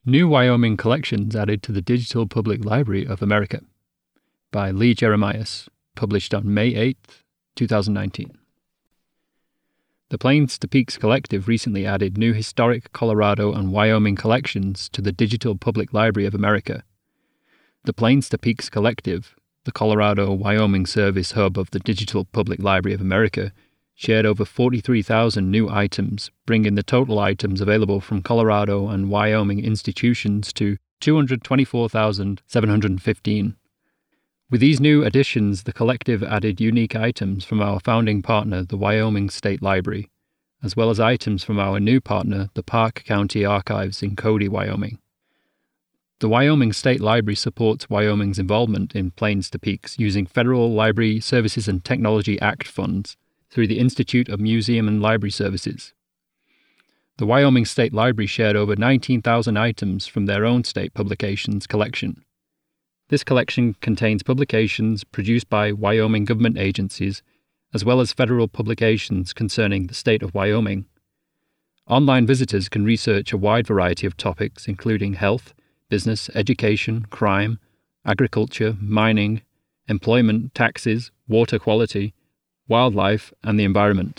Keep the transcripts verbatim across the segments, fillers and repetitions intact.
New Wyoming Collections Added to the Digital Public Library of America by Lee Jeremias, published on May eighth, twenty nineteen. The Plains to Peaks Collective recently added new historic Colorado and Wyoming collections to the Digital Public Library of America. The Plains to Peaks Collective, the Colorado-Wyoming service hub of the Digital Public Library of America, shared over forty-three thousand new items, bringing the total items available from Colorado and Wyoming institutions to two hundred twenty-four thousand seven hundred fifteen. With these new additions, the collective added unique items from our founding partner, the Wyoming State Library, as well as items from our new partner, the Park County Archives in Cody, Wyoming. The Wyoming State Library supports Wyoming's involvement in Plains to Peaks using Federal Library Services and Technology Act funds through the Institute of Museum and Library Services. The Wyoming State Library shared over nineteen thousand items from their own state publications collection. This collection contains publications produced by Wyoming government agencies, as well as federal publications concerning the state of Wyoming. Online visitors can research a wide variety of topics including health, business, education, crime, agriculture, mining, employment, taxes, water quality, wildlife, and the environment.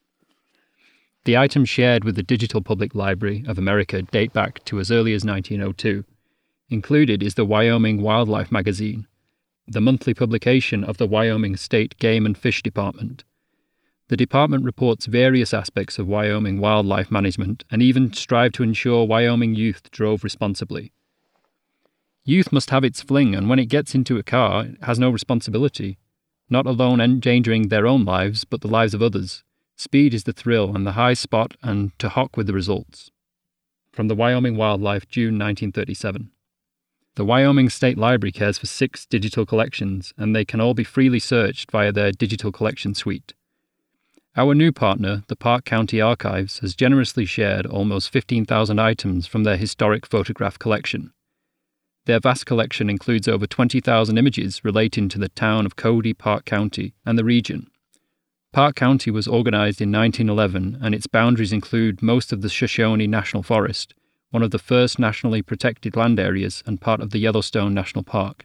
The items shared with the Digital Public Library of America date back to as early as nineteen oh two. Included is the Wyoming Wildlife Magazine, the monthly publication of the Wyoming State Game and Fish Department. The department reports various aspects of Wyoming wildlife management and even strive to ensure Wyoming youth drove responsibly. Youth must have its fling, and when it gets into a car, it has no responsibility, not alone endangering their own lives, but the lives of others. Speed is the thrill and the high spot, and to hock with the results. From the Wyoming Wildlife, June nineteen thirty-seven. The Wyoming State Library cares for six digital collections, and they can all be freely searched via their digital collection suite. Our new partner, the Park County Archives, has generously shared almost fifteen thousand items from their historic photograph collection. Their vast collection includes over twenty thousand images relating to the town of Cody, Park County, and the region. Park County was organized in nineteen eleven, and its boundaries include most of the Shoshone National Forest, one of the first nationally protected land areas and part of the Yellowstone National Park.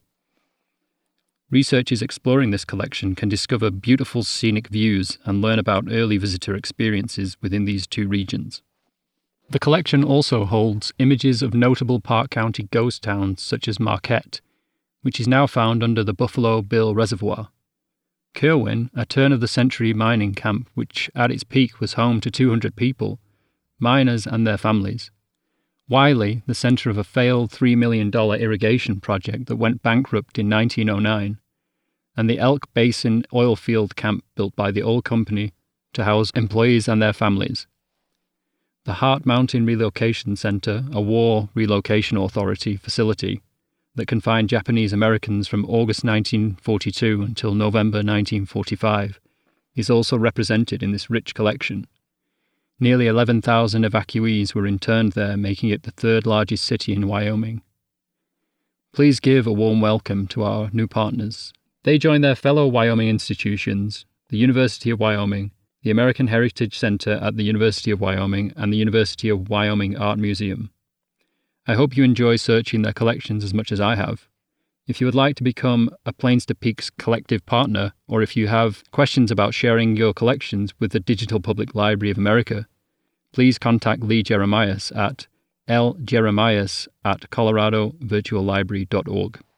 Researchers exploring this collection can discover beautiful scenic views and learn about early visitor experiences within these two regions. The collection also holds images of notable Park County ghost towns such as Marquette, which is now found under the Buffalo Bill Reservoir. Kerwin, a turn-of-the-century mining camp which at its peak was home to two hundred people, miners and their families. Wiley, the center of a failed three million dollars irrigation project that went bankrupt in nineteen oh nine, and the Elk Basin oil field camp built by the oil company to house employees and their families. The Hart Mountain Relocation Center, a war relocation authority facility that confined Japanese Americans from August nineteen forty-two until November nineteen forty-five, is also represented in this rich collection. Nearly eleven thousand evacuees were interned there, making it the third largest city in Wyoming. Please give a warm welcome to our new partners. They join their fellow Wyoming institutions, the University of Wyoming, the American Heritage Center at the University of Wyoming, and the University of Wyoming Art Museum. I hope you enjoy searching their collections as much as I have. If you would like to become a Plains to Peaks collective partner, or if you have questions about sharing your collections with the Digital Public Library of America, please contact Lee Jeremias at l jeremias at colorado virtual library dot org.